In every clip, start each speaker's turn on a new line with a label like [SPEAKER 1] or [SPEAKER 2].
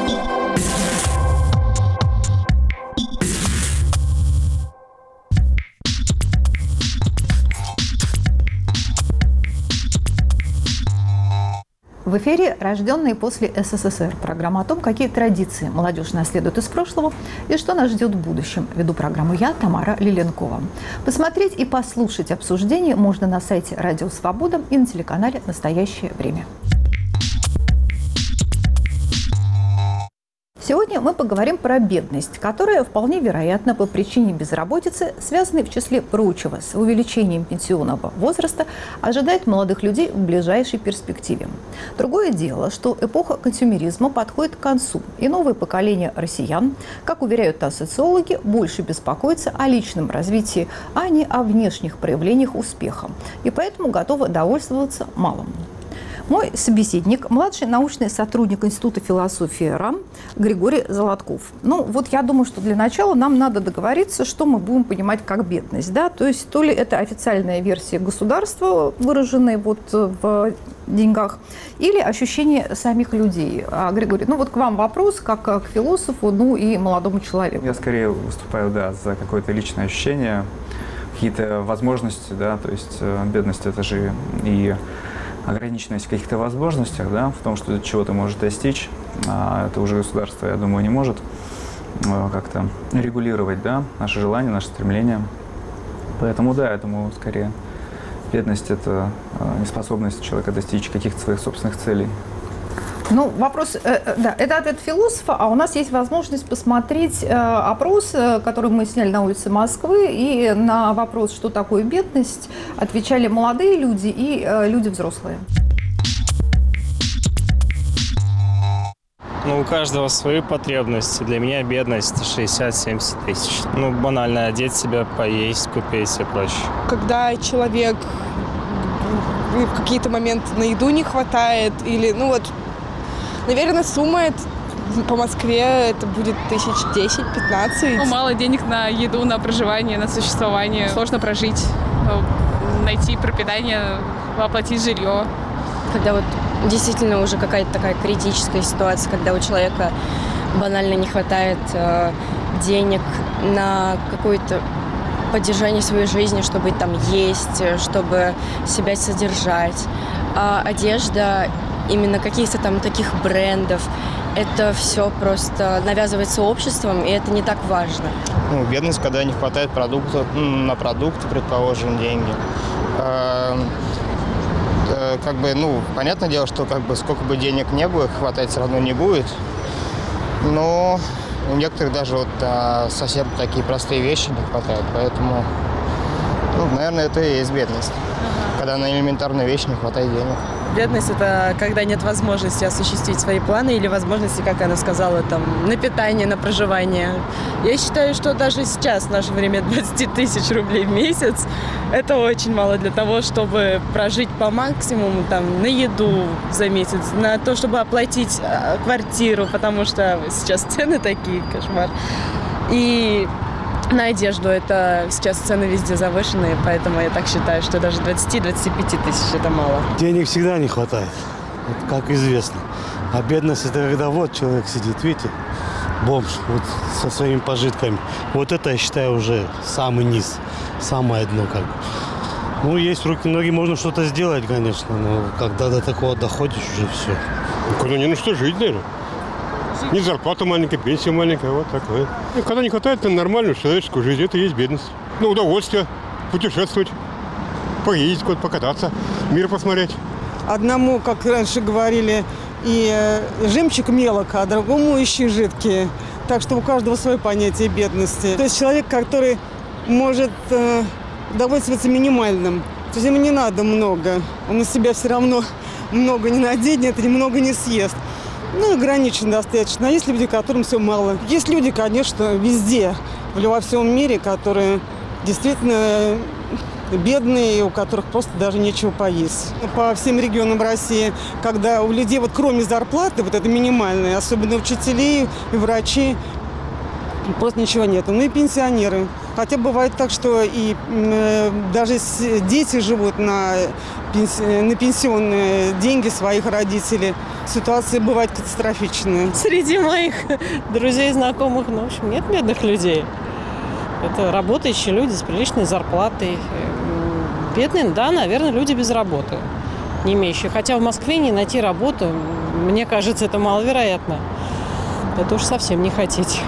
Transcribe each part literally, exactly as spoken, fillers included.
[SPEAKER 1] В эфире «Рожденные после СССР» – программа о том, какие традиции молодежь наследует из прошлого и что нас ждет в будущем. Веду программу я, Тамара Лиленкова. Посмотреть и послушать обсуждение можно на сайте «Радио Свобода» и на телеканале «Настоящее время». Сегодня мы поговорим про бедность, которая вполне вероятно по причине безработицы, связанной в числе прочего с увеличением пенсионного возраста, ожидает молодых людей в ближайшей перспективе. Другое дело, что эпоха консюмеризма подходит к концу, и новое поколение россиян, как уверяют нас социологи, больше беспокоится о личном развитии, а не о внешних проявлениях успеха, и поэтому готовы довольствоваться малым. Мой собеседник – младший научный сотрудник Института философии РАН Григорий Золотков. Ну, вот я думаю, что для начала нам надо договориться, что мы будем понимать как бедность. Да? То есть, то ли это официальная версия государства, выраженная вот в деньгах, или ощущение самих людей. А, Григорий, ну вот к вам вопрос, как к философу, ну и молодому человеку.
[SPEAKER 2] Я скорее выступаю, да, за какое-то личное ощущение, какие-то возможности, да, то есть бедность – это же и ограниченность в каких-то возможностях, да, в том, что чего ты можешь достичь, а это уже государство, я думаю, не может как-то регулировать, да, наши желания, наши стремления. Поэтому, да, я думаю, скорее бедность – это неспособность человека достичь каких-то своих собственных целей.
[SPEAKER 1] Ну, вопрос, э, да, это ответ философа, а у нас есть возможность посмотреть э, опрос, э, который мы сняли на улице Москвы, и на вопрос, что такое бедность, отвечали молодые люди и э, люди взрослые.
[SPEAKER 3] Ну, у каждого свои потребности. Для меня бедность шестьдесят-семьдесят тысяч. Ну, банально одеть себя, поесть, купить и прочее.
[SPEAKER 4] Когда человек в какие-то моменты на еду не хватает, или, ну вот, наверное, сумма это, по Москве это будет тысяч десять-пятнадцать.
[SPEAKER 5] Ну, мало денег на еду, на проживание, на существование. Сложно прожить, найти пропитание, оплатить жилье.
[SPEAKER 6] Когда вот действительно уже какая-то такая критическая ситуация, когда у человека банально не хватает э, денег на какое-то поддержание своей жизни, чтобы там есть, чтобы себя содержать. А одежда, именно каких-то там таких брендов, это все просто навязывается обществом, и это не так важно.
[SPEAKER 7] Ну, бедность, когда не хватает продуктов, на продукты, предположим, деньги. Как бы, ну, понятное дело, что как бы сколько бы денег не было, хватать все равно не будет. Но у некоторых даже вот а, совсем такие простые вещи не хватает, поэтому, ну, наверное, это и есть бедность, ага. Когда на элементарные вещи не хватает денег.
[SPEAKER 4] Бедность – это когда нет возможности осуществить свои планы или возможности, как она сказала, там, на питание, на проживание. Я считаю, что даже сейчас, в наше время, двадцать тысяч рублей в месяц – это очень мало для того, чтобы прожить по максимуму, там, на еду за месяц, на то, чтобы оплатить квартиру, потому что сейчас цены такие, кошмар. И на одежду это сейчас цены везде завышенные, поэтому я так считаю, что даже двадцать-двадцать пять тысяч это мало.
[SPEAKER 8] Денег всегда не хватает, это как известно. А бедность это когда вот человек сидит, видите, бомж вот со своими пожитками. Вот это, я считаю, уже самый низ, самое дно как бы. Ну, есть руки-ноги, можно что-то сделать, конечно, но когда до такого доходишь, уже все.
[SPEAKER 9] Ну, когда не на что жить, наверное. Не зарплата маленькая, пенсия маленькая, вот такое. И когда не хватает на нормальную человеческую жизнь, это и есть бедность. Ну, удовольствие, путешествовать, поездить куда-то, покататься, мир посмотреть.
[SPEAKER 10] Одному, как раньше говорили, и жемчуг мелок, а другому ищи жидкие. Так что у каждого свое понятие бедности. То есть человек, который может э, довольствоваться минимальным. То есть ему не надо много. Он на себя все равно много не наденет и много не съест. Ну, ограничен достаточно. А есть люди, которым все мало. Есть люди, конечно, везде, во всем мире, которые действительно бедные, у которых просто даже нечего поесть. По всем регионам России, когда у людей, вот кроме зарплаты, вот это минимальное, особенно учителей и врачей, просто ничего нет. Ну и пенсионеры. Хотя бывает так, что и э, даже дети живут на, пенси... на пенсионные деньги своих родителей. ситуации бывают катастрофичные.
[SPEAKER 11] Среди моих друзей и знакомых, ну, в общем, нет бедных людей. Это работающие люди с приличной зарплатой. Бедные, да, наверное, люди без работы, не имеющие. Хотя в Москве не найти работу, мне кажется, это маловероятно. Это уж совсем не хотеть.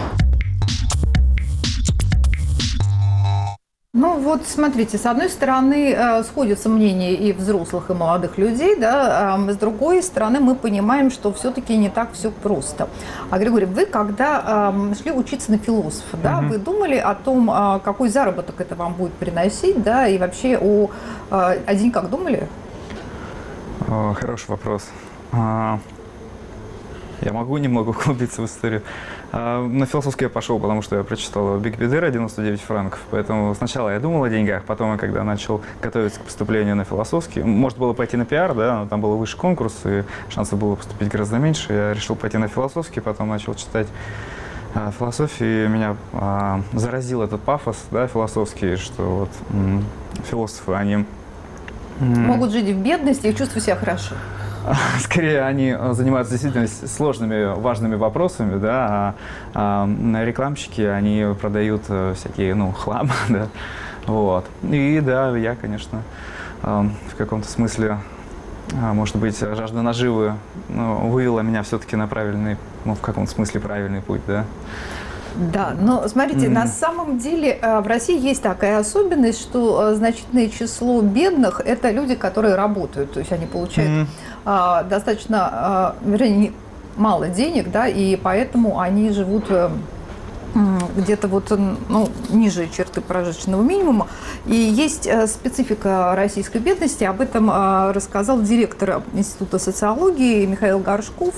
[SPEAKER 1] Ну вот смотрите, с одной стороны э, сходятся мнения и взрослых, и молодых людей, да, а с другой стороны мы понимаем, что все-таки не так все просто. А Григорий, вы когда э, шли учиться на философа, да, угу. вы думали о том, э, какой заработок это вам будет приносить, да, и вообще о, э, о деньгах думали?
[SPEAKER 2] О, хороший вопрос. А, я могу немного углубиться в историю. На философский я пошел, потому что я прочитал Биг Бедера девяносто девять франков. Поэтому сначала я думал о деньгах, потом, когда начал готовиться к поступлению на философский, может было пойти на пиар, да, но там был выше конкурс, и шансов было поступить гораздо меньше. Я решил пойти на философский, потом начал читать а, философию, и меня а, заразил этот пафос, да, философский, что вот м, философы, они... М,
[SPEAKER 1] могут жить в бедности и чувствовать себя хорошо.
[SPEAKER 2] Скорее, они занимаются действительно сложными, важными вопросами, да, а, а рекламщики, они продают всякие, ну, хлам, да, вот. И да, я, конечно, в каком-то смысле, может быть, жажда наживы, ну, вывела меня все-таки на правильный, ну, в каком-то смысле правильный путь, да.
[SPEAKER 1] Да, но смотрите, mm-hmm. на самом деле в России есть такая особенность, что значительное число бедных – это люди, которые работают, то есть они получают mm-hmm. а, достаточно, а, вернее, мало денег, да, и поэтому они живут а, где-то вот, ну, ниже черты прожиточного минимума. И есть а, специфика российской бедности, об этом а, рассказал директор Института социологии Михаил Горшков.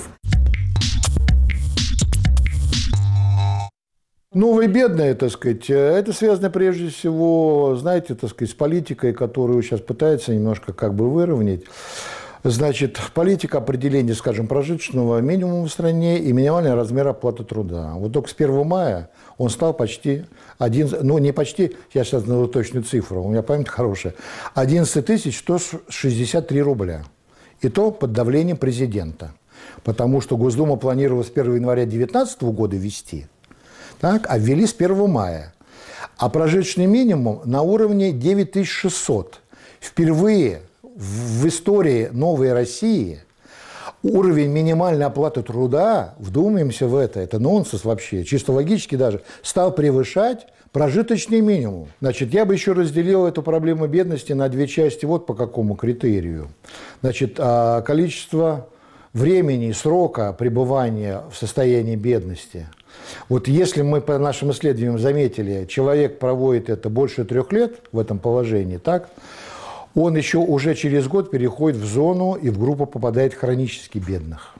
[SPEAKER 12] Новые бедные, так сказать, это связано прежде всего, знаете, так сказать, с политикой, которую сейчас пытается немножко как бы выровнять. Значит, политика определения, скажем, прожиточного минимума в стране и минимальный размер оплаты труда. Вот только с первого мая он стал почти, один, ну не почти, я сейчас назову точную цифру, у меня память хорошая, одиннадцать тысяч сто шестьдесят три рубля. И то под давлением президента. Потому что Госдума планировала с первого января две тысячи девятнадцатого года ввести. Так, а ввели с первого мая. А прожиточный минимум на уровне девять тысяч шестьсот. Впервые в истории новой России уровень минимальной оплаты труда, вдумаемся в это, это нонсенс вообще, чисто логически даже, стал превышать прожиточный минимум. Значит, я бы еще разделил эту проблему бедности на две части, вот по какому критерию. Значит, количество времени, срока пребывания в состоянии бедности. Вот если мы по нашим исследованиям заметили, человек проводит это больше трех лет в этом положении, так, он еще уже через год переходит в зону и в группу попадает хронически бедных.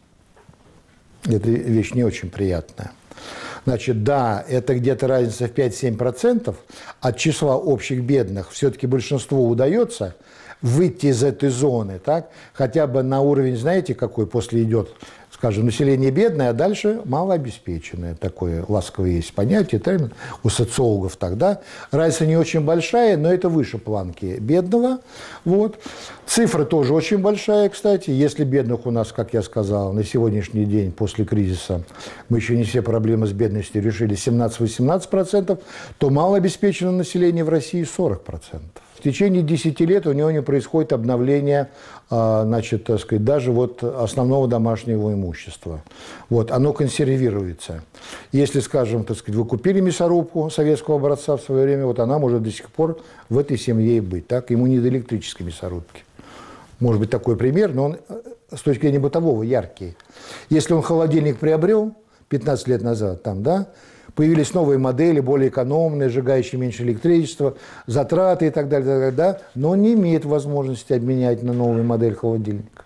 [SPEAKER 12] Это вещь не очень приятная. Значит, да, это где-то разница в пять-семь процентов от числа общих бедных. Все-таки большинству удается выйти из этой зоны, так, хотя бы на уровень, знаете, какой после идет, скажем, население бедное, а дальше малообеспеченное. Такое ласковое есть понятие, термин у социологов тогда. Разница не очень большая, но это выше планки бедного. Вот. Цифра тоже очень большая, кстати. Если бедных у нас, как я сказал, на сегодняшний день после кризиса мы еще не все проблемы с бедностью решили, семнадцать-восемнадцать процентов, то малообеспеченное население в России сорок процентов. В течение десяти лет у него не происходит обновление, значит, так сказать, даже вот основного домашнего имущества. Вот, оно консервируется. Если, скажем, так сказать, вы купили мясорубку советского образца в свое время, вот она может до сих пор в этой семье и быть. Так? Ему не до электрической мясорубки. Может быть, такой пример, но он с точки зрения бытового яркий. Если он холодильник приобрел пятнадцать лет назад, там, да, появились новые модели, более экономные, сжигающие меньше электричества, затраты и так далее, так далее, да, но он не имеет возможности обменять на новую модель холодильника.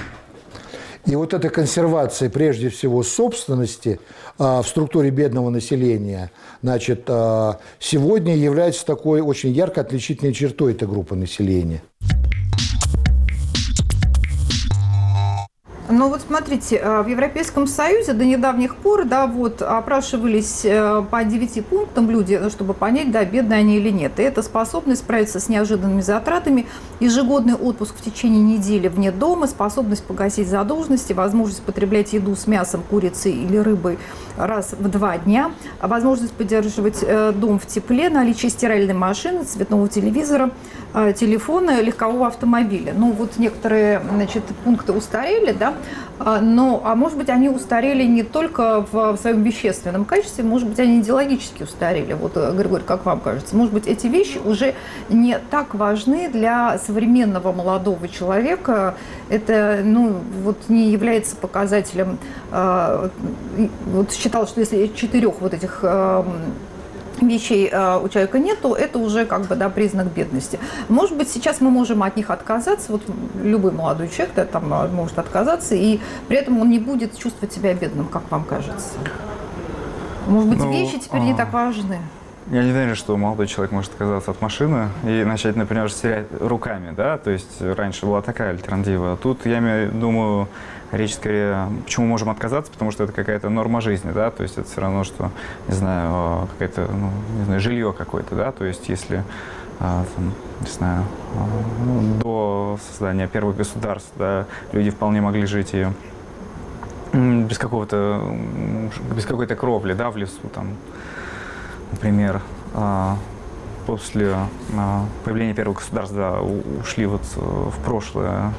[SPEAKER 12] И вот эта консервация, прежде всего, собственности а, в структуре бедного населения, значит, а, сегодня является такой очень ярко отличительной чертой этой группы населения.
[SPEAKER 1] Ну вот смотрите, в Европейском Союзе до недавних пор, да, вот опрашивались по девяти пунктам люди, чтобы понять, да, бедные они или нет. И это способность справиться с неожиданными затратами, ежегодный отпуск в течение недели вне дома, способность погасить задолженности, возможность потреблять еду с мясом, курицей или рыбой раз в два дня, возможность поддерживать дом в тепле, наличие стиральной машины, цветного телевизора, телефона, легкового автомобиля. Ну вот некоторые, значит, пункты устарели, да, но, а может быть, они устарели не только в своем вещественном качестве, может быть, они идеологически устарели. Вот, Григорий, как вам кажется? Может быть, эти вещи уже не так важны для современного молодого человека? Это, ну, вот не является показателем. Вот считал, что если четырех вот этих вещей э, у человека нет, то это уже как бы, да, признак бедности. Может быть, сейчас мы можем от них отказаться, вот любой молодой человек, да, там, может отказаться, и при этом он не будет чувствовать себя бедным, как вам кажется? Может быть, ну, вещи теперь а... не так важны?
[SPEAKER 2] Я не уверен, что молодой человек может отказаться от машины и начать, например, стирать руками, да, то есть раньше была такая альтернатива. Тут, я думаю, речь скорее, почему мы можем отказаться, потому что это какая-то норма жизни, да, то есть это все равно, что, не знаю, какое-то, ну, не знаю, жилье какое-то, да, то есть если, там, не знаю, ну, до создания первых государств, да, люди вполне могли жить и без какого-то, без какой-то кровли, да, в лесу, там, например, после появления первых государств, да, ушли вот в прошлое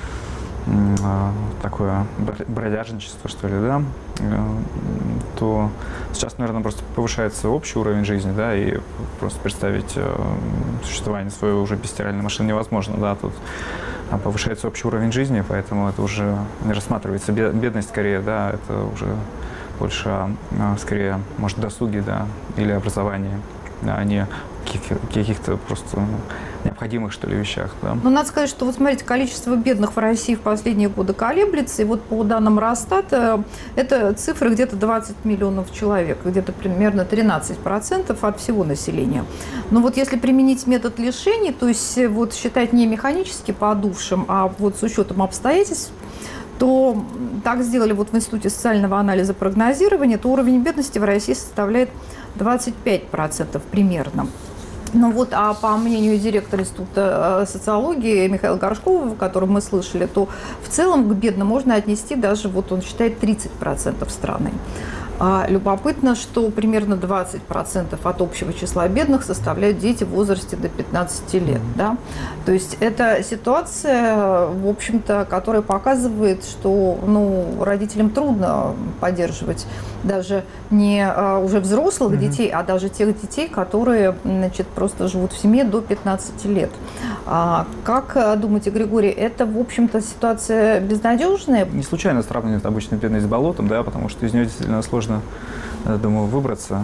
[SPEAKER 2] такое бродяжничество, что ли, да, то сейчас, наверное, просто повышается общий уровень жизни, да, и просто представить существование свое уже без стиральной машины невозможно, да, тут повышается общий уровень жизни, поэтому это уже не рассматривается бедность скорее, да, это уже больше, скорее, может, досуги, да, или образование, да, а не каких-то просто необходимых, что ли, вещах. Да.
[SPEAKER 1] Ну, надо сказать, что, вот смотрите, количество бедных в России в последние годы колеблется, и вот по данным Росстата это цифры где-то двадцать миллионов человек, где-то примерно тринадцать процентов от всего населения. Но вот если применить метод лишений, то есть вот считать не механически подувшим, а вот с учетом обстоятельств, то так сделали вот в Институте социального анализа прогнозирования, то уровень бедности в России составляет двадцать пять процентов примерно. Ну вот, а по мнению директора Института социологии Михаила Горшкова, о котором мы слышали, то в целом к бедным можно отнести даже, вот он считает, тридцать процентов страны. А любопытно, что примерно двадцать процентов от общего числа бедных составляют дети в возрасте до пятнадцати лет. Да? То есть это ситуация, в общем-то, которая показывает, что, ну, родителям трудно поддерживать даже не а, уже взрослых mm-hmm. детей, а даже тех детей, которые, значит, просто живут в семье до пятнадцати лет. А, как думаете, Григорий, это, в общем-то, ситуация безнадежная?
[SPEAKER 2] Не случайно сравнивают обычную бедность с болотом, да, потому что из нее действительно сложно, я думаю, выбраться.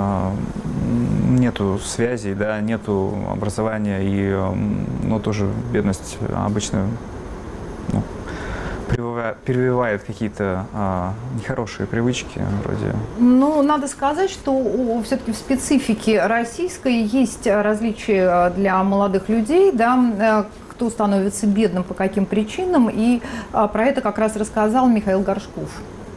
[SPEAKER 2] Нету связей, да, нету образования, и, ну, тоже бедность обычно, ну, прививает какие-то а, нехорошие привычки вроде.
[SPEAKER 1] Ну, надо сказать, что все-таки в специфике российской есть различия для молодых людей, да, кто становится бедным, по каким причинам, и а, про это как раз рассказал Михаил Горшков.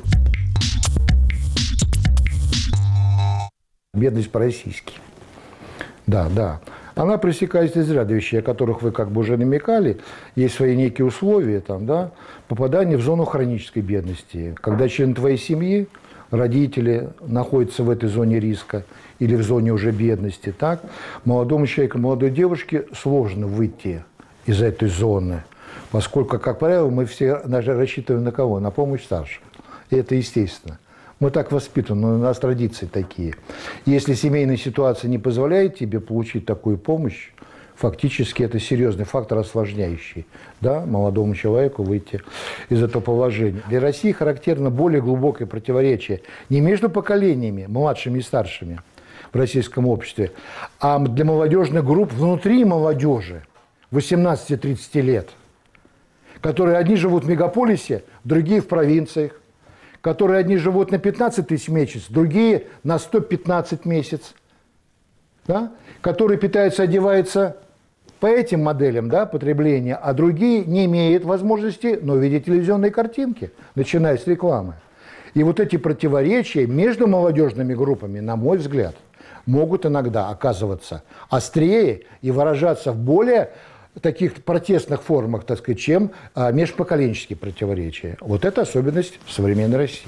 [SPEAKER 12] Бедность по-российски. Да, да. Она пресекается из ряда вещей, о которых вы как бы уже намекали. Есть свои некие условия, там, да, попадание в зону хронической бедности. Когда член твоей семьи, родители, находятся в этой зоне риска или в зоне уже бедности, так, молодому человеку, молодой девушке сложно выйти из этой зоны, поскольку, как правило, мы все рассчитываем на кого? На помощь старших. И это естественно. Мы так воспитаны, у нас традиции такие. Если семейная ситуация не позволяет тебе получить такую помощь, фактически это серьезный фактор осложняющий, да, молодому человеку выйти из этого положения. Для России характерно более глубокое противоречие не между поколениями, младшими и старшими в российском обществе, а для молодежных групп внутри молодежи восемнадцати-тридцати лет, которые одни живут в мегаполисе, другие в провинциях, которые одни живут на пятнадцать тысяч в месяц, другие на сто пятнадцать в месяц, да? Которые питаются, одеваются по этим моделям, да, потребления, а другие не имеют возможности, но видеть телевизионные картинки, начиная с рекламы. И вот эти противоречия между молодежными группами, на мой взгляд, могут иногда оказываться острее и выражаться в более таких протестных формах, так сказать, чем а, межпоколенческие противоречия. Вот это особенность в современной России.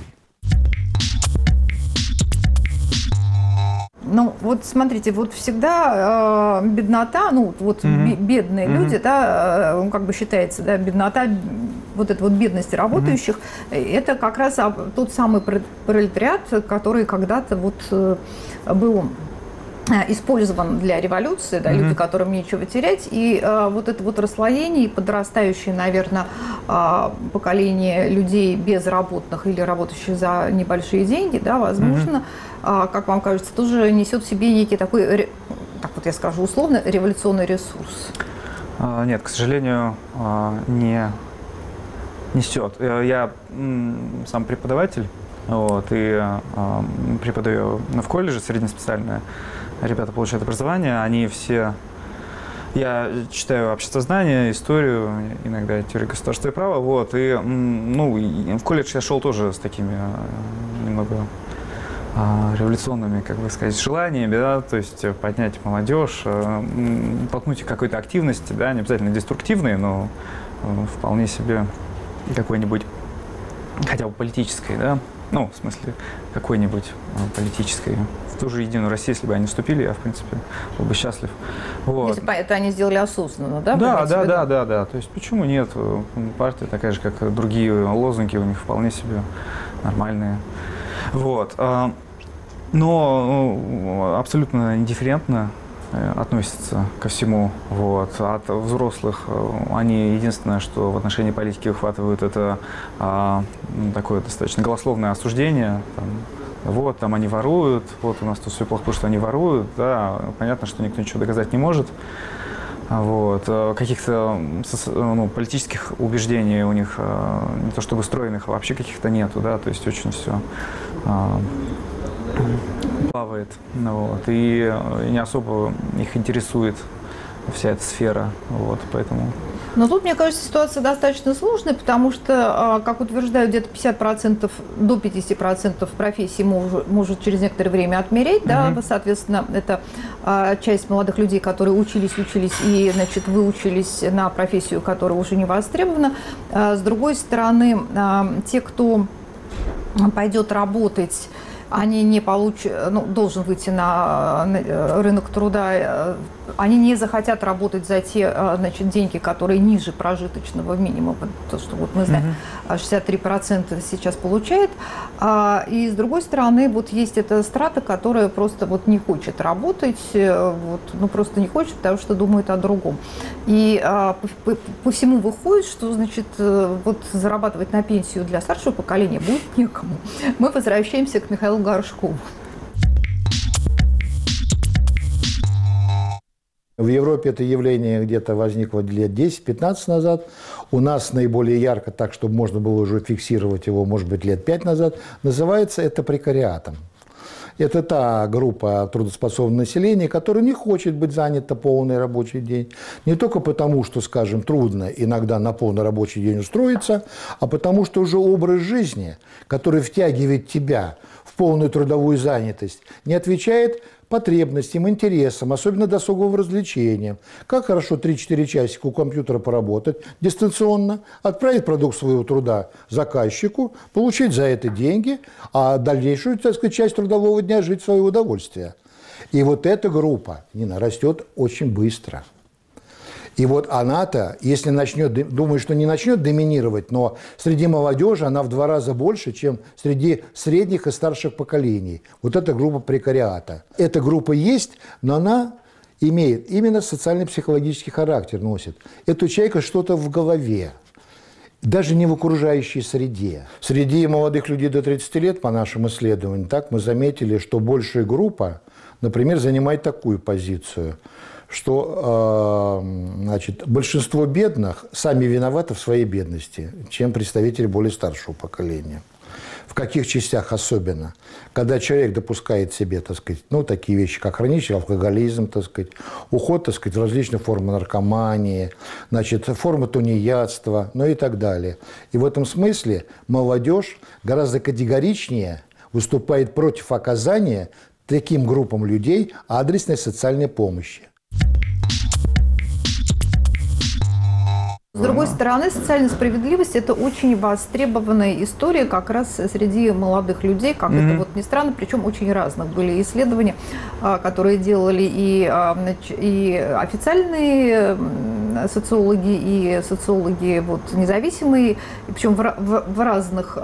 [SPEAKER 1] Ну, вот смотрите, вот всегда э, беднота, ну, вот mm-hmm. бедные mm-hmm. люди, да, э, как бы считается, да, беднота, вот эта вот бедность работающих, mm-hmm. это как раз тот самый пролетариат, который когда-то вот э, был использован для революции, да, mm-hmm. люди, которым нечего терять, и э, вот это вот расслоение, подрастающее, наверное, э, поколение людей безработных или работающих за небольшие деньги, да, возможно, mm-hmm. э, как вам кажется, тоже несет в себе некий такой, так вот я скажу условно, революционный ресурс.
[SPEAKER 2] А, нет, к сожалению, не несет. Я сам преподаватель, вот, и преподаю в колледже среднеспециальное. Ребята получают образование, они все... Я читаю обществознание, историю, иногда теорию государства и права, вот, и, ну, в колледж я шел тоже с такими немного революционными, как бы сказать, желаниями, да, то есть поднять молодежь, толкнуть их к какой-то активности, да, не обязательно деструктивной, но вполне себе какой-нибудь, хотя бы политической, да, ну, в смысле, какой-нибудь политической. В ту же Единую Россию, если бы они вступили, я, в принципе, был бы счастлив. Вот.
[SPEAKER 1] Если бы это они сделали осознанно, да?
[SPEAKER 2] Да, да, да, да, да. То есть почему нет? Партия такая же, как и другие лозунги, у них вполне себе нормальные. Вот. Но абсолютно индифферентно относятся ко всему. Вот. От взрослых они единственное, что в отношении политики выхватывают, это а, такое достаточно голословное осуждение. Там, вот, там они воруют, вот у нас тут все плохо, потому что они воруют. Да, понятно, что никто ничего доказать не может. Вот. Каких-то ну, политических убеждений у них не то чтобы стройных, а вообще каких-то нету, да, то есть очень все а, плавает, вот, и не особо их интересует вся эта сфера, вот, поэтому...
[SPEAKER 1] Но тут, мне кажется, ситуация достаточно сложная, потому что, как утверждают, где-то пятьдесят процентов, до пятидесяти процентов профессии может, может через некоторое время отмереть, mm-hmm. да, соответственно, это часть молодых людей, которые учились, учились и, значит, выучились на профессию, которая уже не востребована. С другой стороны, те, кто пойдет работать, они не получат, ну, должен выйти на, на рынок труда, они не захотят работать за те, значит, деньги, которые ниже прожиточного минимума, то, что вот мы знаем, шестьдесят три процента сейчас получает. И с другой стороны, вот есть эта страта, которая просто вот не хочет работать, вот, ну просто не хочет, потому что думает о другом. И по, по, по всему выходит, что, значит, вот зарабатывать на пенсию для старшего поколения будет некому. Мы возвращаемся к Михаилу Горшкову.
[SPEAKER 12] В Европе это явление где-то возникло лет десять-пятнадцать назад. У нас наиболее ярко, так, чтобы можно было уже фиксировать его, может быть, лет пять назад, называется это прекариатом. Это та группа трудоспособного населения, которая не хочет быть занята полный рабочий день. Не только потому, что, скажем, трудно иногда на полный рабочий день устроиться, а потому что уже образ жизни, который втягивает тебя в полную трудовую занятость, не отвечает потребностям, интересам, особенно досуговым развлечениям. Как хорошо три-четыре часика у компьютера поработать дистанционно, отправить продукт своего труда заказчику, получить за это деньги, а дальнейшую, так сказать, часть трудового дня жить в свое удовольствие. И вот эта группа, Нина, растет очень быстро. И вот она-то, если начнет, думаю, что не начнет доминировать, но среди молодежи она в два раза больше, чем среди средних и старших поколений. Вот эта группа прекариата. Эта группа есть, но она имеет именно социально-психологический характер, носит. Это у человека что-то в голове, даже не в окружающей среде. Среди молодых людей до тридцати лет, по нашим исследованиям, так мы заметили, что большая группа, например, занимает такую позицию, что значит, большинство бедных сами виноваты в своей бедности, чем представители более старшего поколения. в каких частях особенно, когда человек допускает себе, так сказать, ну, такие вещи, как хронический алкоголизм, так сказать, уход, так сказать, в различные формы наркомании, значит, формы тунеядства, ну и так далее. И в этом смысле молодежь гораздо категоричнее выступает против оказания таким группам людей адресной социальной помощи.
[SPEAKER 1] С другой стороны, социальная справедливость – это очень востребованная история как раз среди молодых людей, как mm-hmm. это вот ни странно, причем очень разных. Были исследования, которые делали и, и официальные социологи, и социологи вот, независимые, причем в, в, в разных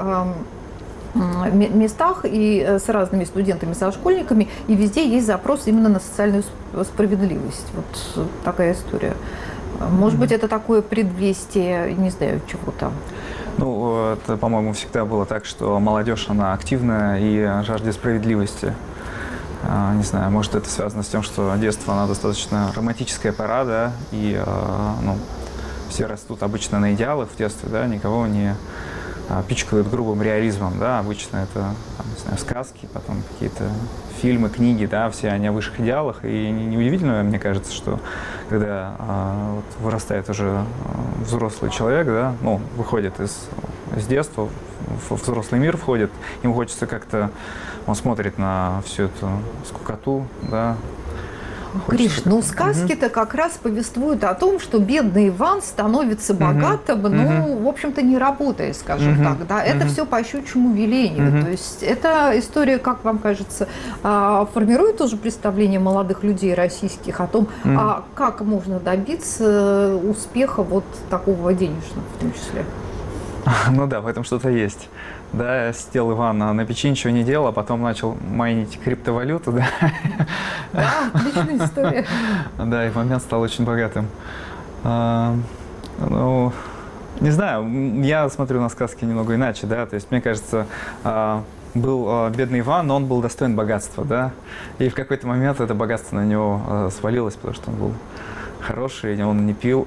[SPEAKER 1] местах и с разными студентами, со школьниками, и везде есть запрос именно на социальную справедливость. Вот такая история. Может быть, это такое предвестие, не знаю, чего-то.
[SPEAKER 2] Ну, это, по-моему, всегда было так, что молодежь, она активная и жаждет справедливости. Не знаю, может, это связано с тем, что детство, она достаточно романтическая пора, да, и ну, все растут обычно на идеалах в детстве, да, никого не пичкают грубым реализмом, да, обычно это, там, не знаю, сказки, потом какие-то фильмы, книги, да, все они о высших идеалах, и неудивительно, мне кажется, что когда а, вот, вырастает уже взрослый человек, да, ну, выходит из, из детства, в взрослый мир входит, ему хочется как-то, он смотрит на всю эту скукоту, да.
[SPEAKER 1] Гриш, ну сказки-то угу. как раз повествуют о том, что бедный Иван становится богатым, угу. ну, угу. в общем-то, не работая, скажем угу. так. Да? Это угу. все по щучьему велению. Угу. То есть эта история, как вам кажется, формирует тоже представление молодых людей российских о том, угу. а как можно добиться успеха вот такого денежного в том числе.
[SPEAKER 2] Ну да, в этом что-то есть. Да, сидел Иван на печи, ничего не делал, а потом начал майнить криптовалюту, да.
[SPEAKER 1] Да, отличная история.
[SPEAKER 2] Да, и в момент стал очень богатым. А, ну, не знаю, я смотрю на сказки немного иначе, да, то есть мне кажется, а, был а, бедный Иван, но он был достоин богатства, да, и в какой-то момент это богатство на него а, свалилось, потому что он был хороший, он не пил.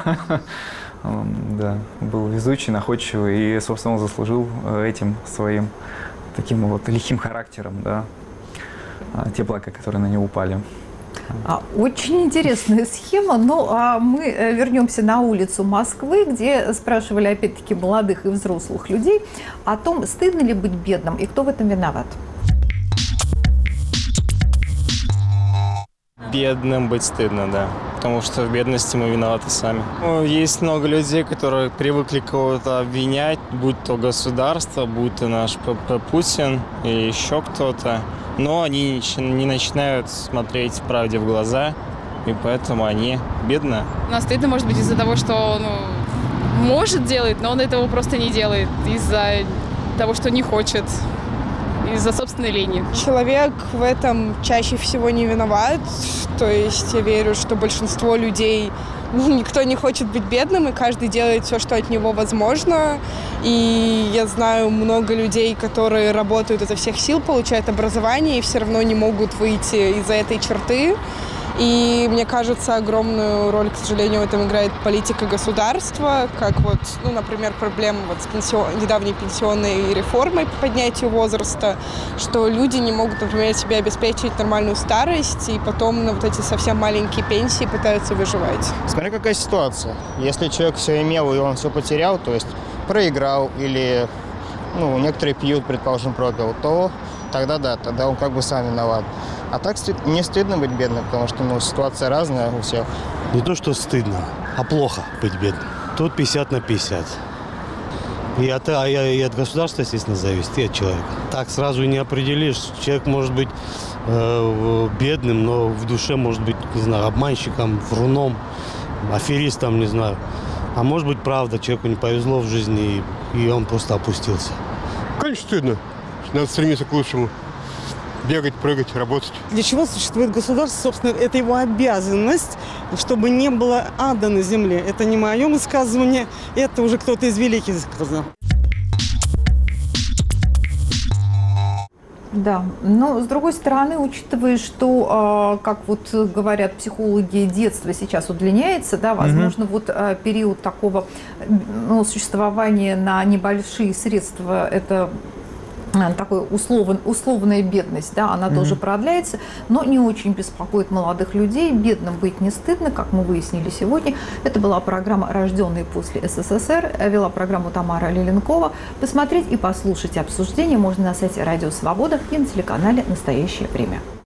[SPEAKER 2] Он, да, был везучий, находчивый, и, собственно, он заслужил этим своим таким вот лихим характером, да, те блага, которые на него упали.
[SPEAKER 1] Очень интересная схема, но а мы вернемся на улицу Москвы, где спрашивали, опять-таки, молодых и взрослых людей о том, стыдно ли быть бедным и кто в этом виноват.
[SPEAKER 3] Бедным быть стыдно, да. Потому что в бедности мы виноваты сами. Есть много людей, которые привыкли кого-то обвинять, будь то государство, будь то наш Путин или еще кто-то. Но они не начинают смотреть правде в глаза, и поэтому они бедные.
[SPEAKER 5] Но стыдно, может быть, из-за того, что он может делать, но он этого просто не делает. Из-за того, что не хочет. Из-за собственной лени.
[SPEAKER 13] Человек в этом чаще всего не виноват. То есть я верю, что большинство людей, никто не хочет быть бедным, и каждый делает все, что от него возможно. И я знаю много людей, которые работают изо всех сил, получают образование и все равно не могут выйти из-за этой черты. И мне кажется, огромную роль, к сожалению, в этом играет политика государства, как вот, ну, например, проблема вот с пенсион... недавней пенсионной реформой по поднятию возраста, что люди не могут, например, себе обеспечить нормальную старость, и потом на вот эти совсем маленькие пенсии пытаются выживать.
[SPEAKER 7] Смотря какая ситуация. Если человек все имел и он все потерял, то есть проиграл или, ну, некоторые пьют, предположим, пропил, то тогда да, тогда он как бы сам виноват. А так не стыдно быть бедным, потому что, ну, ситуация разная у всех.
[SPEAKER 8] Не то, что стыдно, а плохо быть бедным. Тут пятьдесят на пятьдесят. И от, а и от государства, естественно, зависит, и от человека. Так сразу не определишь. Человек может быть э, бедным, но в душе может быть, не знаю, обманщиком, вруном, аферистом, не знаю. А может быть, правда, человеку не повезло в жизни, и, и он просто опустился.
[SPEAKER 9] Конечно, стыдно. Надо стремиться к лучшему. Бегать, прыгать, работать.
[SPEAKER 10] Для чего существует государство? Собственно, это его обязанность, чтобы не было ада на земле. Это не мое высказывание, это уже кто-то из великих сказал.
[SPEAKER 1] Да, но с другой стороны, учитывая, что, как вот говорят психологи, детство сейчас удлиняется, да, возможно, mm-hmm. вот период такого, ну, существования на небольшие средства, это такой условен, условная бедность, да, она mm-hmm. тоже продляется, но не очень беспокоит молодых людей. Бедным быть не стыдно, как мы выяснили сегодня. Это была программа «Рожденные после СССР». Вела программу Тамара Леленкова. Посмотреть и послушать обсуждение можно на сайте Радио Свобода и на телеканале «Настоящее время».